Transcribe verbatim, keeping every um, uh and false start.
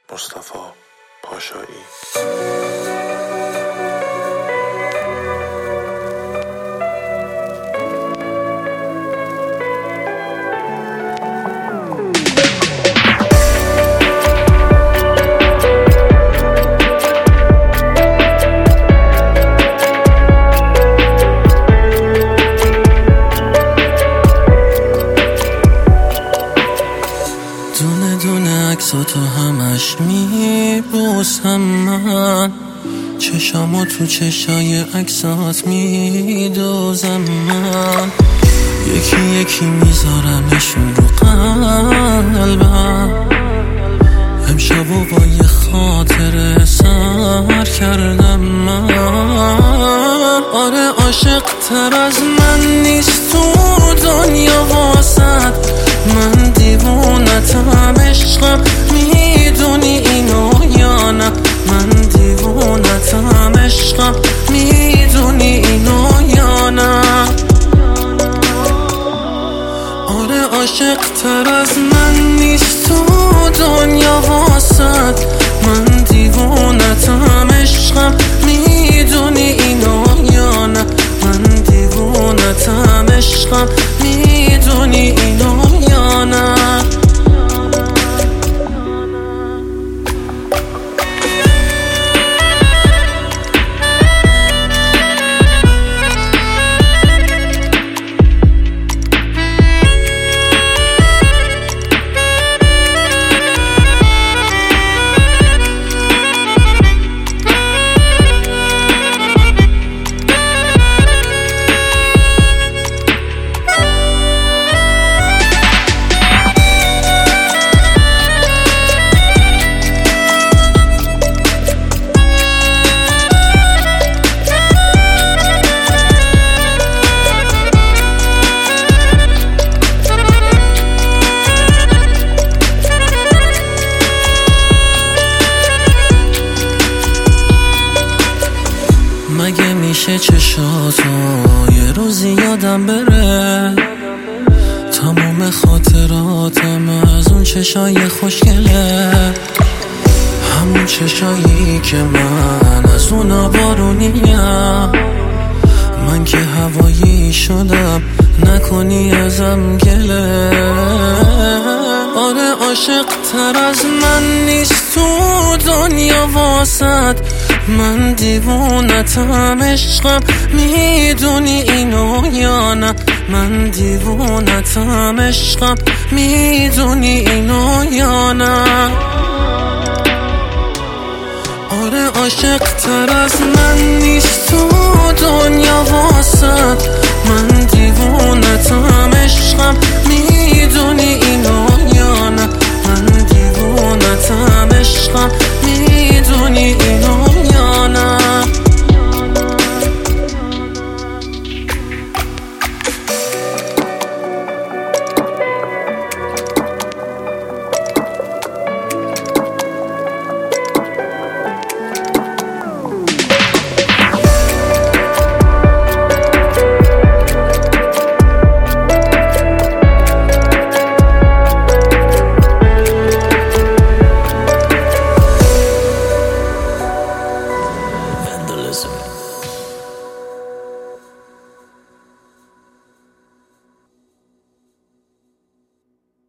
مصطفی پاشایی. دونه دونه عکساتو همش میبوسم من، چشامو تو چشای عکسات میدوزم من، یکی یکی میذارمشون رو قلبم، امشبو با یه خاطره سر کردم من. آره عاشق تر از من نیست تو دنیا واسد، من دیوونتم عشقم، میدونی اینو یا نه؟ من دیوونتم عشقم، میدونی اینو یا نه؟ آره عاشق تر از من نیست تو دنیا واسد، من دیوونتم عشقم، میدونی اینو یا نه؟ من دیوونتم عشقم، میدونی اینو یا نه؟ مگه میشه چشاتو یه روزی یادم بره؟ تمام خاطراتم از اون چشای خوشگله، همون چشایی که من از اون بارونیم، من که هوایی شدم نکنی ازم گله. آره عاشق تر از من نیست تو دنیا واسد، من دیوونتم عشقم، میدونی اینو یا نه؟ من دیوونتم عشقم، میدونی اینو یا نه؟ آره عاشق تر از من نیست تو دنیا واسد، من دیوونتم عشقم،